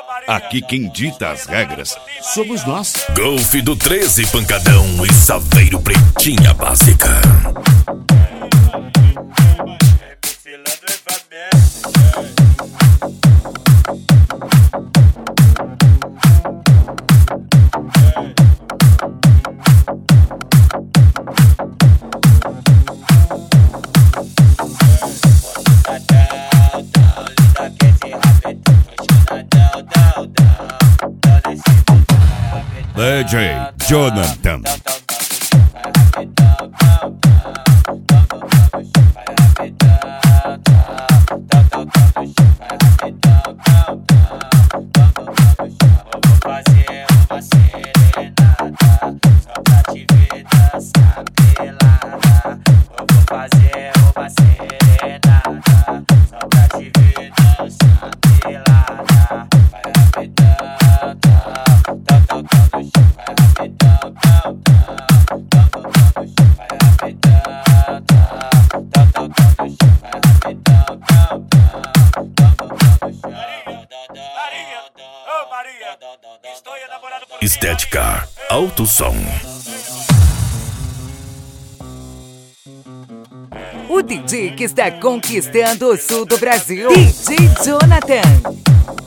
Aqui quem dita as regras somos nós. Golfe do 13, pancadão e Saveiro Pretinha Básica. DJ Jonathan. Estética Alto Som. O DJ que está conquistando o sul do Brasil, DJ Jonathan.